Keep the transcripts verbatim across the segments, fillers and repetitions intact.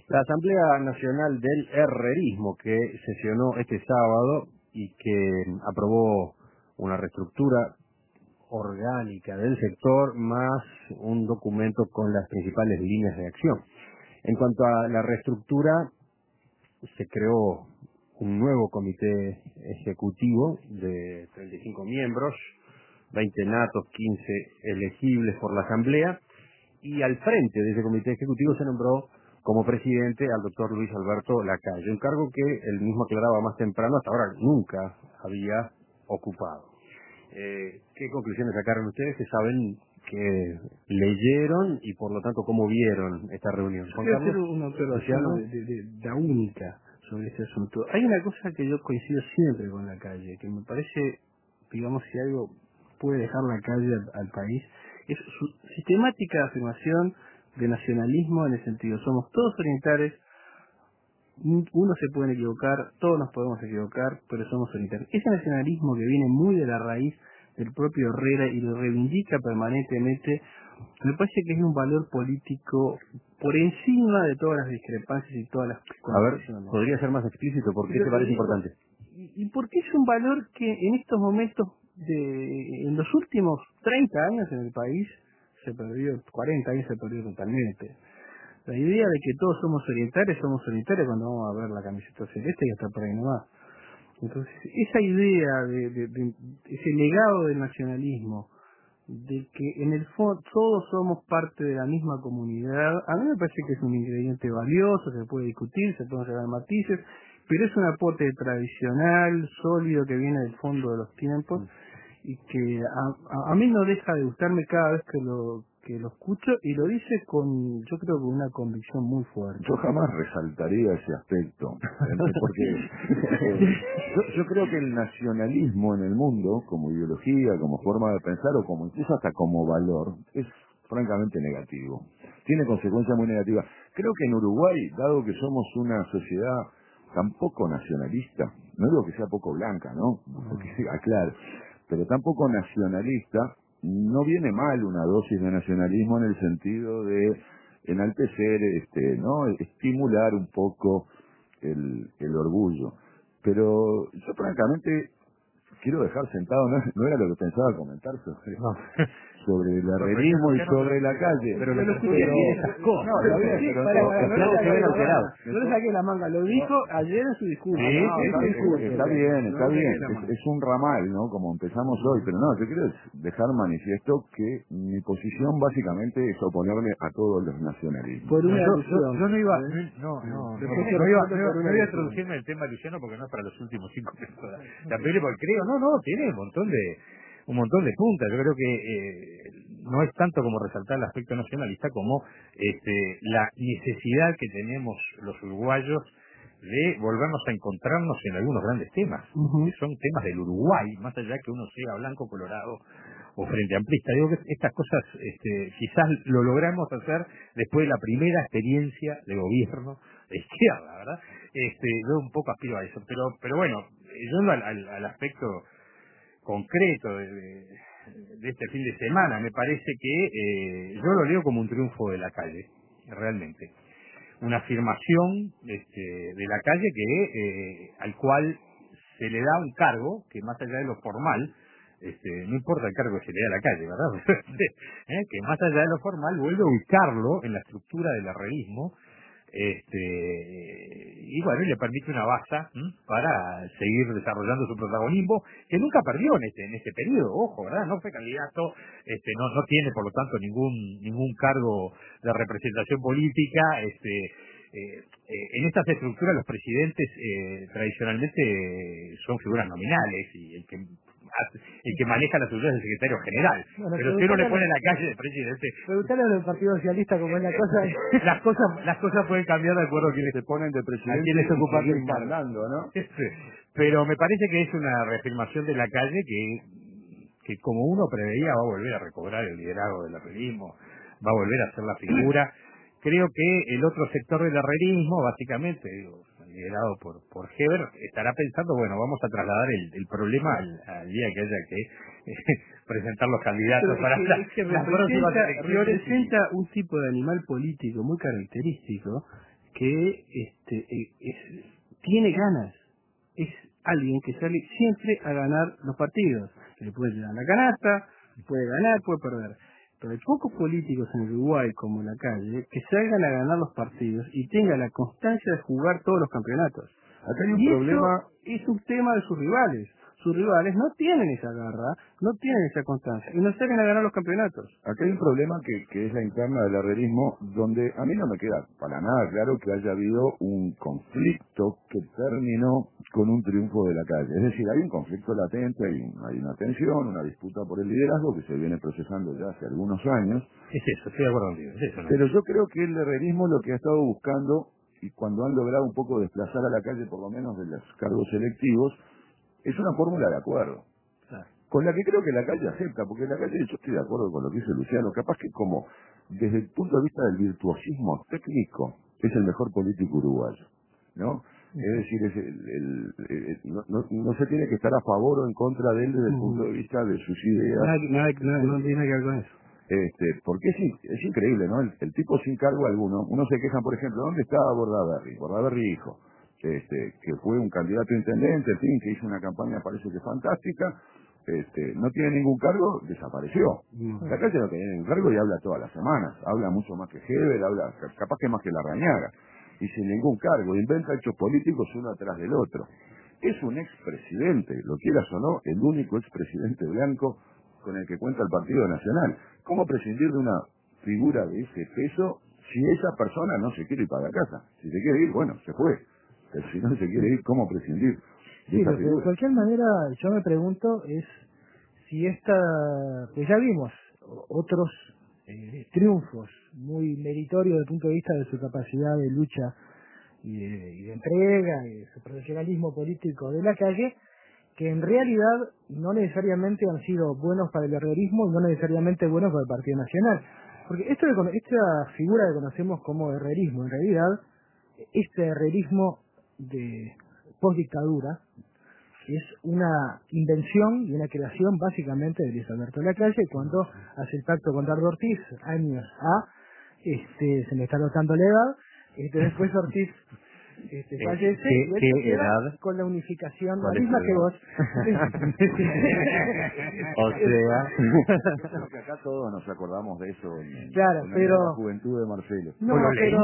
La Asamblea Nacional del Herrerismo, que sesionó este sábado y que aprobó una reestructura orgánica del sector, más un documento con las principales líneas de acción. En cuanto a la reestructura, se creó un nuevo comité ejecutivo de treinta y cinco miembros, veinte natos, quince elegibles por la Asamblea, y al frente de ese comité ejecutivo se nombró como presidente al doctor Luis Alberto Lacalle, un cargo que él mismo aclaraba más temprano, hasta ahora nunca había ocupado. Eh, ¿Qué conclusiones sacaron ustedes que saben que leyeron y por lo tanto cómo vieron esta reunión? Yo quiero hacer una observación de, de, de, de única sobre este asunto. Hay una cosa que yo coincido siempre con Lacalle, que me parece, digamos, si algo puede dejar Lacalle al, al país, es su sistemática afirmación de nacionalismo en el sentido, somos todos orientales, uno se puede equivocar, todos nos podemos equivocar, pero somos orientales. Ese nacionalismo que viene muy de la raíz del propio Herrera y lo reivindica permanentemente, me parece que es un valor político por encima de todas las discrepancias y todas las contradicciones. A ver, ¿podría ser más explícito? ¿Por qué te parece importante? Y, y porque es un valor que en estos momentos, de en los últimos treinta años en el país, se perdió, cuarenta años se perdió totalmente. La idea de que todos somos orientales, somos orientales cuando vamos a ver la camiseta celeste y hasta por ahí nomás. Entonces, esa idea, de, de, de ese legado del nacionalismo, de que en el fondo todos somos parte de la misma comunidad, a mí me parece que es un ingrediente valioso, se puede discutir, se pueden llegar matices, pero es un aporte tradicional, sólido, que viene del fondo de los tiempos, y que a, a, a mí no deja de gustarme cada vez que lo que lo escucho, y lo dice con, yo creo, con una convicción muy fuerte. Yo jamás resaltaría ese aspecto, porque eh, yo, yo creo que el nacionalismo en el mundo, como ideología, como forma de pensar, o como incluso hasta como valor, es francamente negativo. Tiene consecuencias muy negativas. Creo que en Uruguay, dado que somos una sociedad tan poco nacionalista, no digo que sea poco blanca, ¿no? Porque sea claro, pero tan poco nacionalista, no viene mal una dosis de nacionalismo en el sentido de enaltecer, este, ¿no? Estimular un poco el, el orgullo. Pero yo francamente quiero dejar sentado, no, no era lo que pensaba comentar sobre, no. sobre el herrerismo y sobre la calle. Pero lo escuché bien esas cosas. No, lo bien, pero no le saqué la manga, lo dijo ayer en su discurso. Sí, no, está, bien, está bien, está bien, es, es un ramal, ¿no? Como empezamos hoy, pero no, yo quiero dejar manifiesto que mi posición básicamente es oponerme a todos los nacionalismos. Por una yo, yo, yo no iba, no, no, no, no, no iba, no, iba, no iba a introducirme el tema Luciano porque no es para los últimos cinco minutos. La película, porque creo, no, no, tiene un montón de un montón de puntas. Yo creo que eh, no es tanto como resaltar el aspecto nacionalista como este, la necesidad que tenemos los uruguayos de volvernos a encontrarnos en algunos grandes temas, uh-huh. que son temas del Uruguay, más allá que uno sea blanco, colorado o frente amplista. Digo que estas cosas este, quizás lo logramos hacer después de la primera experiencia de gobierno de izquierda, ¿verdad? Este, yo un poco aspiro a eso, pero pero bueno, yo al, al, al aspecto concreto de, de, de este fin de semana, me parece que eh, yo lo leo como un triunfo de la calle, realmente. Una afirmación este, de la calle que eh, al cual se le da un cargo que más allá de lo formal, este, no importa el cargo que se le da a la calle, ¿verdad? ¿Eh? Que más allá de lo formal vuelve a ubicarlo en la estructura del herrerismo, este, y bueno, y le permite una base ¿m? para seguir desarrollando su protagonismo, que nunca perdió en este, en este periodo, ojo, ¿verdad? No fue candidato, este, no, no tiene por lo tanto ningún, ningún cargo de representación política, este, eh, eh, en estas estructuras los presidentes eh, tradicionalmente eh, son figuras nominales y el que el que maneja las figuras es el secretario general. Bueno, pero si uno le pone en la calle de presidente, preguntarle al Partido Socialista cómo es la cosa. las cosas las cosas pueden cambiar de acuerdo a quienes se ponen de presidente, a quienes ocupan el mandando, ¿no? Pero me parece que es una reafirmación de la calle que que como uno preveía va a volver a recobrar el liderazgo del herrerismo, va a volver a ser la figura. Creo que el otro sector del herrerismo, básicamente, digo, liderado por por Heber, estará pensando, bueno, vamos a trasladar el, el problema al, al día que haya que eh, presentar los candidatos Pero para es que, la, es que las próximas elecciones. Representa un tipo de animal político muy característico, que este, es, tiene ganas, es alguien que sale siempre a ganar los partidos, que le puede llegar a la canasta, puede ganar, puede perder. Pero hay pocos políticos en Uruguay, como en la calle, que salgan a ganar los partidos y tengan la constancia de jugar todos los campeonatos. Acá hay un y problema... eso es un tema de sus rivales. Sus rivales no tienen esa garra, no tienen esa constancia, y no salen a ganar los campeonatos. Acá hay un problema que, que es la interna del herrerismo, donde a mí no me queda para nada claro que haya habido un conflicto que terminó con un triunfo de la calle. Es decir, hay un conflicto latente, hay, un, hay una tensión, una disputa por el liderazgo que se viene procesando ya hace algunos años. Es eso, estoy de acuerdo contigo, es eso, ¿no? Pero yo creo que el herrerismo lo que ha estado buscando, y cuando han logrado un poco desplazar a la calle, por lo menos de los cargos electivos, es una fórmula de acuerdo. Claro. Con la que creo que la calle acepta, porque la calle, yo estoy de acuerdo con lo que dice Luciano, capaz que como desde el punto de vista del virtuosismo técnico, es el mejor político uruguayo, ¿no? Uh-huh. Es decir, es el, el, el, el, no, no, no se tiene que estar a favor o en contra de él desde uh-huh. el punto de vista de sus ideas. Nada, nada, nada, no tiene que ver con eso. Este, porque es, es increíble, ¿no? El, el tipo sin cargo alguno, uno se queja, por ejemplo, ¿dónde está Bordaberry? Bordaberry hijo. Este, que fue un candidato a intendente, en fin, que hizo una campaña parece que fantástica, este, no tiene ningún cargo, desapareció. Uh-huh. La calle no tiene ningún cargo y habla todas las semanas, habla mucho más que Hebel, habla capaz que más que la Rañaga, y sin ningún cargo, inventa hechos políticos uno atrás del otro. Es un expresidente, lo quieras o no, el único expresidente blanco con el que cuenta el Partido Nacional. ¿Cómo prescindir de una figura de ese peso si esa persona no se quiere ir para la casa? Si se quiere ir, bueno, se fue. Pero si no se quiere ir, ¿cómo prescindir de sí, esa lo que figura? de cualquier manera yo me pregunto es si esta, pues ya vimos otros eh, triunfos muy meritorios desde el punto de vista de su capacidad de lucha y de, y de entrega y de su profesionalismo político de la calle, que en realidad no necesariamente han sido buenos para el herrerismo y no necesariamente buenos para el Partido Nacional. Porque esto de, esta figura que conocemos como herrerismo, en realidad, este herrerismo de postdictadura es una invención y una creación básicamente de Luis Alberto Lacalle cuando hace el pacto con Dardo Ortiz años a este se me está notando la edad este, después Ortiz este, fallece ¿Qué, y qué edad? con la unificación la misma que vos o sea creo que acá todos nos acordamos de eso en, claro, en pero la juventud de Marcelo. no, pero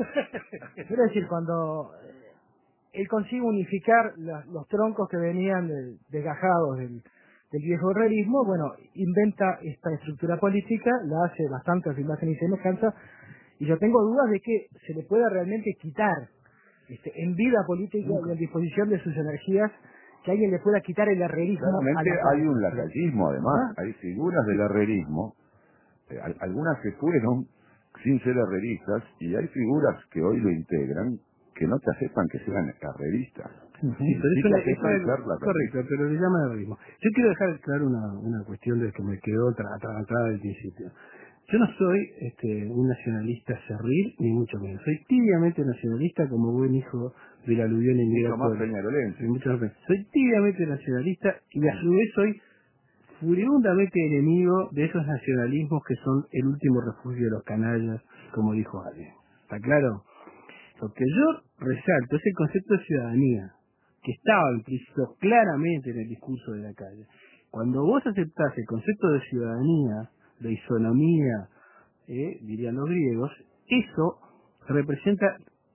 quiero decir cuando él consigue unificar la, los troncos que venían de, desgajados del, del viejo herrerismo, bueno, inventa esta estructura política, la hace bastante a imagen y semejanza, y yo tengo dudas de que se le pueda realmente quitar este, en vida política y en disposición de sus energías, que alguien le pueda quitar el herrerismo. Realmente a la hay un lacayismo, además, ¿Ah? hay figuras del herrerismo, eh, algunas se fueron sin ser herreristas, y hay figuras que hoy lo integran, que no te aceptan que sean carreristas. Uh-huh. Sí, pero sí eso te es correcto, pero le llama herrerismo. Yo quiero dejar claro una, una cuestión de que me quedó atragantada del principio. Yo no soy este, un nacionalista cerril, ni mucho menos. Soy tibiamente nacionalista como buen hijo del aluvión inmigratorio. Soy tibiamente nacionalista y a su vez soy furibundamente enemigo de esos nacionalismos que son el último refugio de los canallas, como dijo alguien. ¿Está claro? Lo que yo resalto es el concepto de ciudadanía, que estaba implícito claramente en el discurso de la calle. Cuando vos aceptás el concepto de ciudadanía, de isonomía, eh, dirían los griegos, eso representa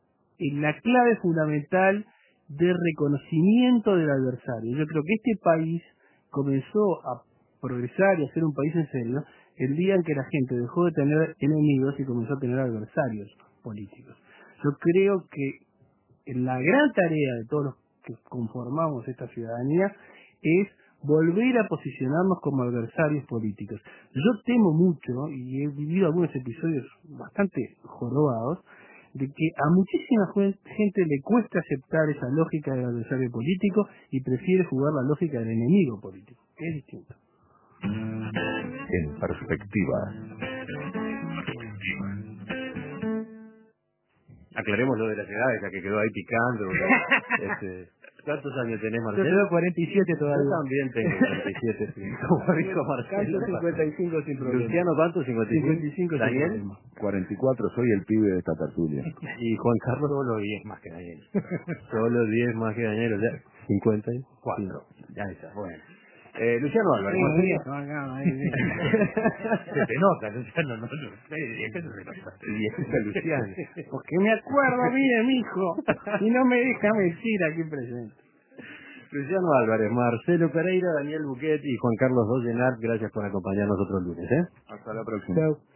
la clave fundamental de reconocimiento del adversario. Yo creo que este país comenzó a progresar y a ser un país en serio el día en que la gente dejó de tener enemigos y comenzó a tener adversarios políticos. Yo creo que la gran tarea de todos los que conformamos esta ciudadanía es volver a posicionarnos como adversarios políticos. Yo temo mucho, y he vivido algunos episodios bastante jorobados, de que a muchísima gente le cuesta aceptar esa lógica del adversario político y prefiere jugar la lógica del enemigo político, que es distinto. En perspectiva. Aclaremos lo de las edades, ya que quedó ahí picando. este... ¿Cuántos años tenés, Yo Marcelo? tengo cuarenta y siete todavía. Yo también tengo cuarenta y siete, sí. Como dijo Marcelo. cincuenta y cinco sin problema. Luciano, ¿cuánto? cincuenta y cinco. cincuenta y cinco sin ¿Daniel? problema. cuarenta y cuatro, soy el pibe de esta tertulia. Y Juan Carlos. Solo diez más que Daniel. Solo diez más que Daniel, o sea, cincuenta y cuatro. Ya está, bueno. Eh, Luciano Álvarez. Sí, Marcelo. sí, acá, ahí, sí. Se te nota, Luciano, no, no sé, ¿qué se te nota? Y ese Luciano. Porque me acuerdo a mí de mi hijo y no me deja mentir aquí presente. Luciano Álvarez, Marcelo Pereira, Daniel Buquet y Juan Carlos Dollenart, gracias por acompañarnos otros lunes. ¿eh? Hasta la próxima. Chao.